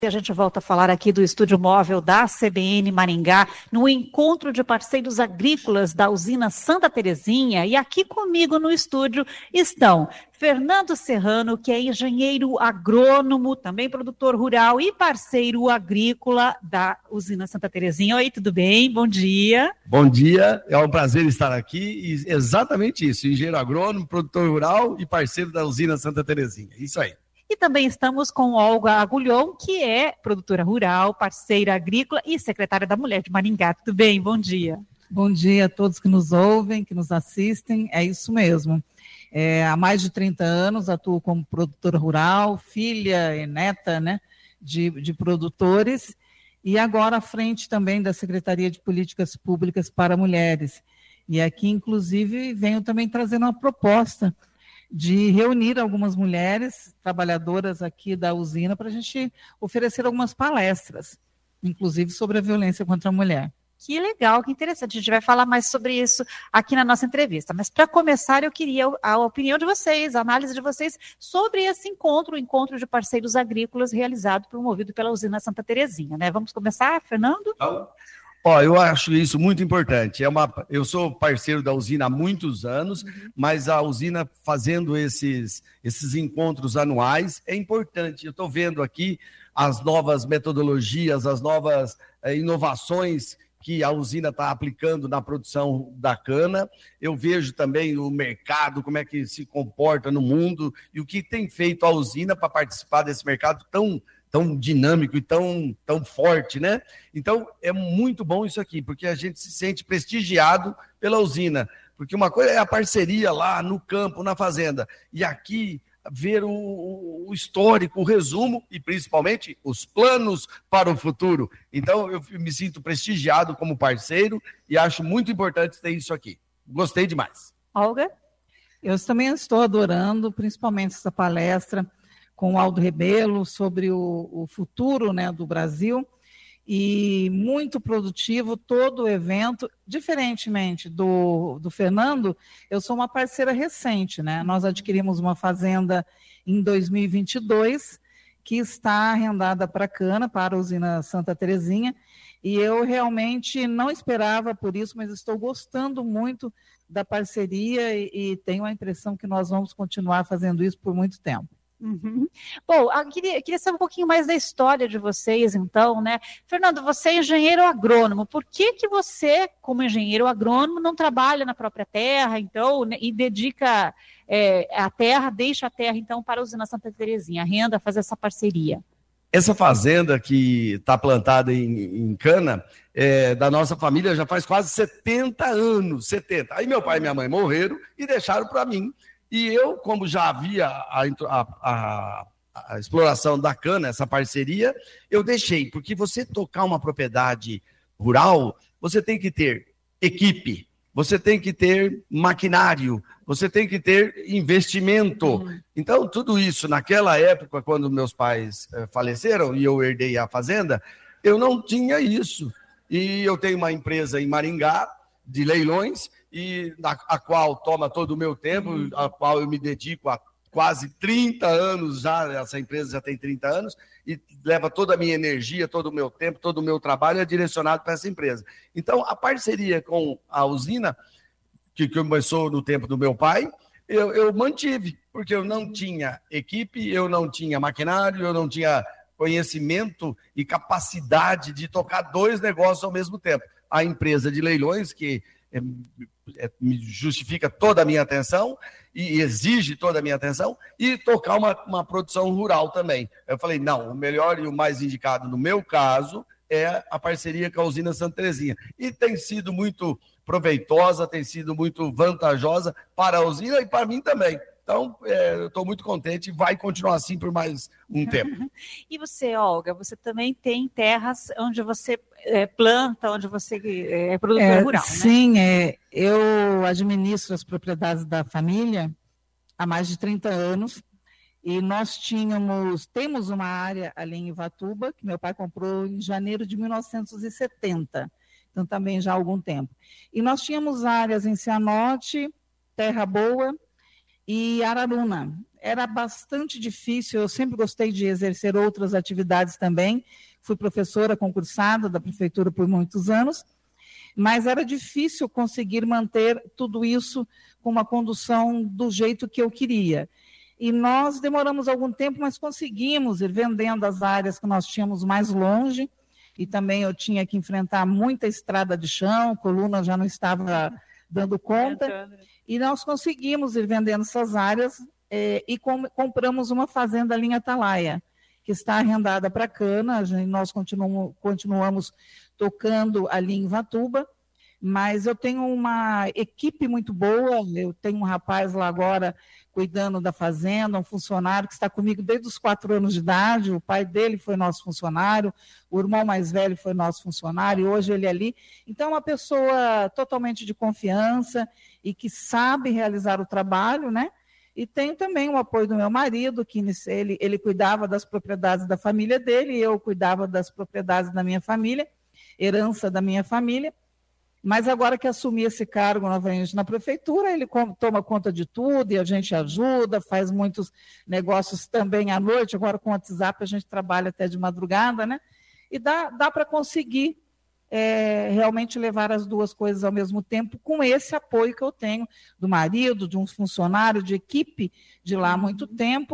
A gente volta a falar aqui do estúdio móvel da CBN Maringá, no encontro de parceiros agrícolas da usina Santa Terezinha. E aqui comigo no estúdio estão Fernando Serrano, que é engenheiro agrônomo, também produtor rural e parceiro agrícola da usina Santa Terezinha. Oi, tudo bem? Bom dia. Bom dia, é um prazer estar aqui e exatamente isso, engenheiro agrônomo, produtor rural e parceiro da usina Santa Terezinha. Isso aí. E também estamos com Olga Agulhon, que é produtora rural, parceira agrícola e secretária da Mulher de Maringá. Tudo bem? Bom dia. Bom dia a todos que nos ouvem, que nos assistem. É isso mesmo. Há mais de 30 anos atuo como produtora rural, filha e neta, né, de produtores, e agora à frente também da Secretaria de Políticas Públicas para Mulheres. E aqui, inclusive, venho também trazendo uma proposta de reunir algumas mulheres trabalhadoras aqui da usina para a gente oferecer algumas palestras, inclusive sobre a violência contra a mulher. Que legal, que interessante. A gente vai falar mais sobre isso aqui na nossa entrevista. Mas, para começar, eu queria a opinião de vocês, a análise de vocês sobre esse encontro, o encontro de parceiros agrícolas realizado, promovido pela usina Santa Terezinha, né? Vamos começar, Fernando? Eu acho isso muito importante. Eu sou parceiro da usina há muitos anos, mas a usina fazendo esses encontros anuais é importante. Eu estou vendo aqui as novas metodologias, as novas inovações que a usina está aplicando na produção da cana. Eu vejo também o mercado, como é que se comporta no mundo e o que tem feito a usina para participar desse mercado tão dinâmico e tão forte, né? Então, é muito bom isso aqui, porque a gente se sente prestigiado pela usina, porque uma coisa é a parceria lá no campo, na fazenda, e aqui ver o histórico, o resumo e principalmente os planos para o futuro. Então, eu me sinto prestigiado como parceiro e acho muito importante ter isso aqui. Gostei demais. Olga? Eu também estou adorando, principalmente essa palestra com o Aldo Rebelo sobre o futuro, né, do Brasil, e muito produtivo todo o evento. Diferentemente do Fernando, eu sou uma parceira recente, né? Nós adquirimos uma fazenda em 2022 que está arrendada para cana, para a usina Santa Terezinha, e eu realmente não esperava por isso, mas estou gostando muito da parceria e tenho a impressão que nós vamos continuar fazendo isso por muito tempo. Uhum. Bom, eu queria saber um pouquinho mais da história de vocês, então, né? Fernando, você é engenheiro agrônomo. Por que você, como engenheiro agrônomo, não trabalha na própria terra, então, né, e dedica a terra, deixa a terra, então, para a usina Santa Terezinha, arrenda, faz essa parceria? Essa fazenda que está plantada em cana, da nossa família já faz quase 70 anos, 70. Aí meu pai e minha mãe morreram e deixaram para mim. E eu, como já havia a exploração da cana, essa parceria, eu deixei, porque você tocar uma propriedade rural, você tem que ter equipe, você tem que ter maquinário, você tem que ter investimento. Então, tudo isso, naquela época, quando meus pais faleceram e eu herdei a fazenda, eu não tinha isso. E eu tenho uma empresa em Maringá, de leilões, e a qual toma todo o meu tempo, a qual eu me dedico há quase 30 anos já, essa empresa já tem 30 anos, e leva toda a minha energia, todo o meu tempo, todo o meu trabalho é direcionado para essa empresa. Então, a parceria com a usina, que começou no tempo do meu pai, eu mantive, porque eu não tinha equipe, eu não tinha maquinário, eu não tinha conhecimento e capacidade de tocar dois negócios ao mesmo tempo. A empresa de leilões, que me justifica toda a minha atenção e exige toda a minha atenção, e tocar uma produção rural também. Eu falei, não, o melhor e o mais indicado no meu caso é a parceria com a usina Santa Terezinha. E tem sido muito proveitosa, tem sido muito vantajosa para a usina e para mim também. Então, eu estou muito contente e vai continuar assim por mais um tempo. E você, Olga, você também tem terras onde você planta, onde você é produtora rural, sim, né? Eu administro as propriedades da família há mais de 30 anos e nós temos uma área ali em Ivatuba, que meu pai comprou em janeiro de 1970, então também já há algum tempo. E nós tínhamos áreas em Cianorte, Terra Boa e Araruna. era bastante difícil, eu sempre gostei de exercer outras atividades também, fui professora concursada da prefeitura por muitos anos, mas era difícil conseguir manter tudo isso com uma condução do jeito que eu queria. E nós demoramos algum tempo, mas conseguimos ir vendendo as áreas que nós tínhamos mais longe, e também eu tinha que enfrentar muita estrada de chão, coluna já não estava dando conta, e nós conseguimos ir vendendo essas áreas e compramos uma fazenda ali em Atalaia, que está arrendada para cana, nós continuamos tocando ali em Ivatuba, mas eu tenho uma equipe muito boa, eu tenho um rapaz lá agora cuidando da fazenda, um funcionário que está comigo desde os 4 anos de idade, o pai dele foi nosso funcionário, o irmão mais velho foi nosso funcionário, e hoje ele é ali. Então, é uma pessoa totalmente de confiança e que sabe realizar o trabalho, né? E tenho também o apoio do meu marido, que ele cuidava das propriedades da família dele, e eu cuidava das propriedades da minha família, herança da minha família. Mas agora que assumi esse cargo novamente na prefeitura, ele toma conta de tudo e a gente ajuda, faz muitos negócios também à noite. Agora com o WhatsApp a gente trabalha até de madrugada, né? E dá para conseguir realmente levar as duas coisas ao mesmo tempo, com esse apoio que eu tenho do marido, de um funcionário, de equipe de lá há muito tempo.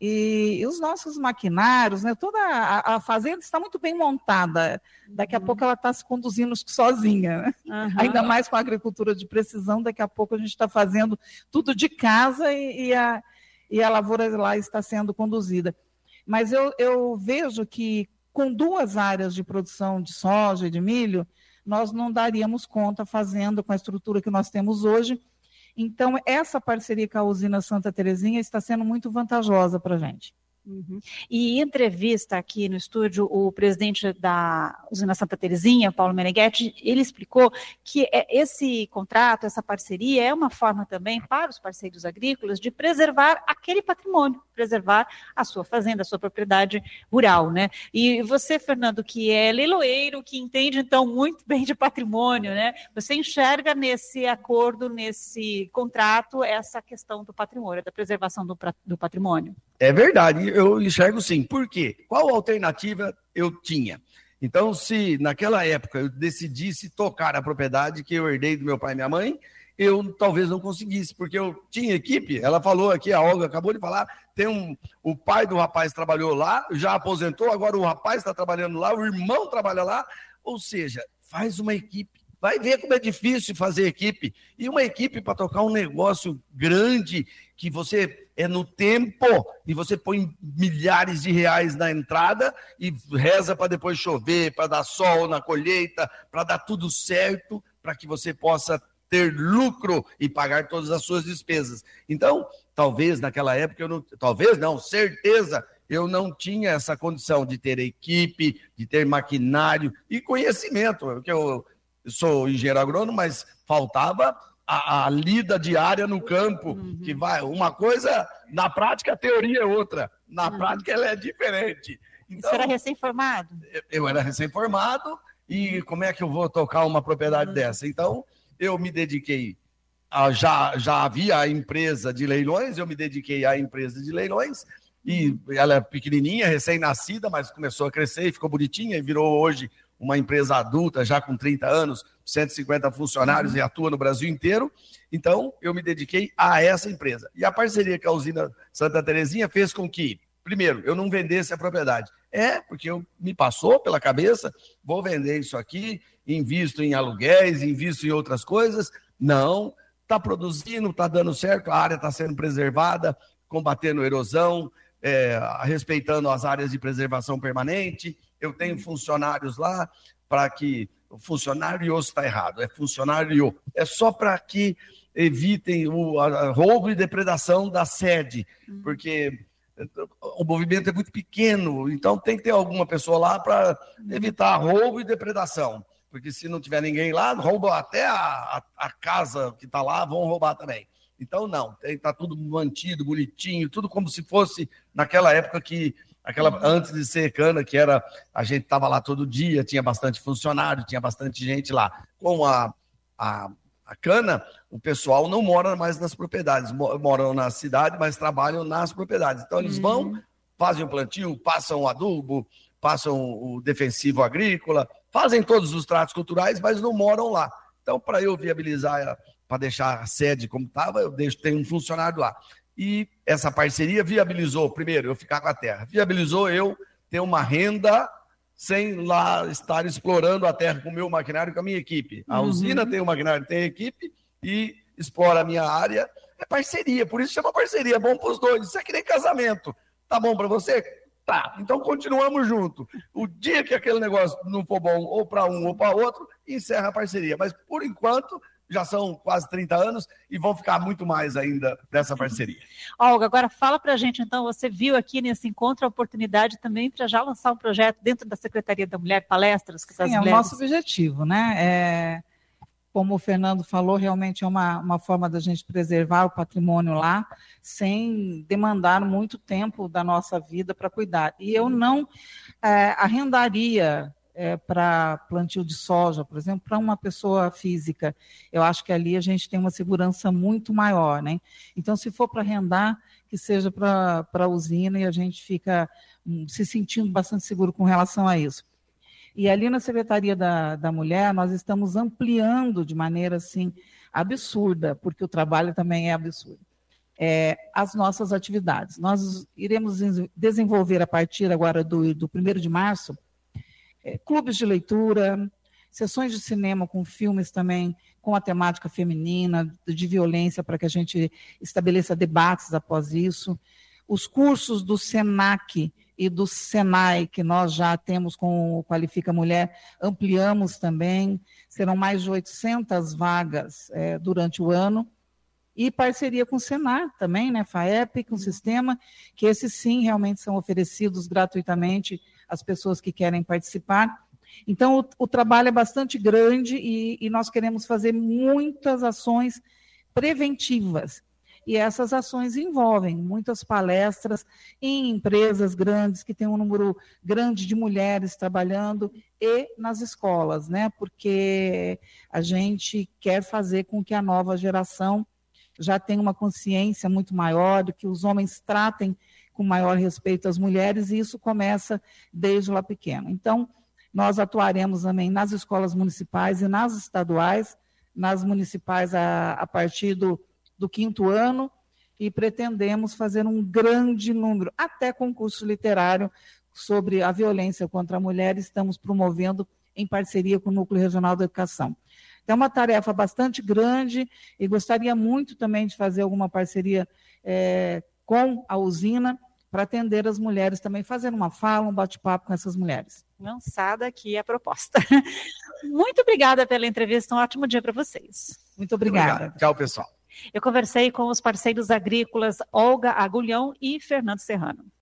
E os nossos maquinários, né? Toda a fazenda está muito bem montada. Daqui a pouco ela está se conduzindo sozinha, né? Ainda mais com a agricultura de precisão, daqui a pouco a gente está fazendo tudo de casa e a lavoura lá está sendo conduzida. Mas eu vejo que com 2 áreas de produção de soja e de milho, nós não daríamos conta fazendo com a estrutura que nós temos hoje. Então, essa parceria com a usina Santa Terezinha está sendo muito vantajosa para a gente. E em entrevista aqui no estúdio, o presidente da usina Santa Terezinha, Paulo Meneghetti, ele explicou que esse contrato, essa parceria é uma forma também para os parceiros agrícolas de preservar aquele patrimônio, preservar a sua fazenda, a sua propriedade rural, né? E você, Fernando, que é leiloeiro, que entende então muito bem de patrimônio, né? Você enxerga nesse acordo, nesse contrato, essa questão do patrimônio, da preservação do patrimônio? É verdade, eu enxergo sim. Por quê? Qual alternativa eu tinha? Então, se naquela época eu decidisse tocar a propriedade que eu herdei do meu pai e minha mãe, eu talvez não conseguisse, porque eu tinha equipe. Ela falou aqui, a Olga acabou de falar, o pai do rapaz trabalhou lá, já aposentou, agora o rapaz está trabalhando lá, o irmão trabalha lá, ou seja, faz uma equipe. Vai ver como é difícil fazer equipe. E uma equipe para tocar um negócio grande, que você no tempo, e você põe milhares de reais na entrada e reza para depois chover, para dar sol na colheita, para dar tudo certo, para que você possa ter lucro e pagar todas as suas despesas. Então, talvez naquela época, certeza, eu não tinha essa condição de ter equipe, de ter maquinário e conhecimento, porque eu sou engenheiro agrônomo, mas faltava a lida diária no campo, que vai, uma coisa, na prática a teoria é outra, na prática ela é diferente. Então, você era recém-formado? Eu era recém-formado, e como é que eu vou tocar uma propriedade dessa? Então, eu me dediquei, já havia a empresa de leilões, eu me dediquei à empresa de leilões, e ela é pequenininha, recém-nascida, mas começou a crescer e ficou bonitinha, e virou hoje uma empresa adulta, já com 30 anos, 150 funcionários e atua no Brasil inteiro. Então, eu me dediquei a essa empresa. E a parceria com a usina Santa Terezinha fez com que, primeiro, eu não vendesse a propriedade. Porque me passou pela cabeça, vou vender isso aqui, invisto em aluguéis, invisto em outras coisas. Não, está produzindo, está dando certo, a área está sendo preservada, combatendo erosão, respeitando as áreas de preservação permanente. Eu tenho funcionários lá para que... Funcionário está errado, é funcionário. É só para que evitem o roubo e depredação da sede, porque o movimento é muito pequeno, então tem que ter alguma pessoa lá para evitar roubo e depredação, porque se não tiver ninguém lá, roubam até a casa que está lá, vão roubar também. Então, não, está tudo mantido, bonitinho, tudo como se fosse naquela época antes de ser cana, que era, a gente estava lá todo dia, tinha bastante funcionário, tinha bastante gente lá. Com a a cana, o pessoal não mora mais nas propriedades, moram na cidade, mas trabalham nas propriedades. Então, eles vão, fazem o plantio, passam o adubo, passam o defensivo agrícola, fazem todos os tratos culturais, mas não moram lá. Então, para eu viabilizar, para deixar a sede como estava, tenho um funcionário lá. E essa parceria viabilizou, primeiro, eu ficar com a terra, viabilizou eu ter uma renda sem lá estar explorando a terra com o meu maquinário, com a minha equipe. A usina tem o maquinário, tem a equipe e explora a minha área. É parceria, por isso chama parceria, é bom para os dois. Isso é que nem casamento. Tá bom para você? Tá, então continuamos juntos. O dia que aquele negócio não for bom ou para um ou para outro, encerra a parceria. Mas, por enquanto, já são quase 30 anos e vão ficar muito mais ainda dessa parceria. Olga, agora fala para a gente, então, você viu aqui nesse encontro a oportunidade também para já lançar um projeto dentro da Secretaria da Mulher, palestras com as mulheres? É o nosso objetivo, né? Como o Fernando falou, realmente é uma forma da gente preservar o patrimônio lá, sem demandar muito tempo da nossa vida para cuidar. E eu não arrendaria para plantio de soja, por exemplo, para uma pessoa física. Eu acho que ali a gente tem uma segurança muito maior, né? Então, se for para arrendar, que seja para a usina, e a gente fica se sentindo bastante seguro com relação a isso. E ali na Secretaria da Mulher, nós estamos ampliando de maneira, assim, absurda, porque o trabalho também é absurdo, as nossas atividades. Nós iremos desenvolver, a partir agora do 1º de março, clubes de leitura, sessões de cinema com filmes também, com a temática feminina, de violência, para que a gente estabeleça debates após isso. Os cursos do SENAC e do SENAI, que nós já temos com o Qualifica Mulher, ampliamos também. Serão mais de 800 vagas durante o ano. E parceria com o Senar também, né, FAEP, com o sistema, que esses sim realmente são oferecidos gratuitamente às pessoas que querem participar. Então, o trabalho é bastante grande e nós queremos fazer muitas ações preventivas. E essas ações envolvem muitas palestras em empresas grandes, que tem um número grande de mulheres trabalhando, e nas escolas, né, porque a gente quer fazer com que a nova geração já tem uma consciência muito maior, de que os homens tratem com maior respeito as mulheres, e isso começa desde lá pequeno. Então, nós atuaremos também nas escolas municipais e nas estaduais, nas municipais a partir do 5º ano, e pretendemos fazer um grande número, até concurso literário sobre a violência contra a mulher, estamos promovendo em parceria com o Núcleo Regional da Educação. É uma tarefa bastante grande e gostaria muito também de fazer alguma parceria com a usina para atender as mulheres também, fazendo uma fala, um bate-papo com essas mulheres. Lançada aqui a proposta. Muito obrigada pela entrevista, um ótimo dia para vocês. Muito obrigada. Tchau, pessoal. Eu conversei com os parceiros agrícolas Olga Agulhão e Fernando Serrano.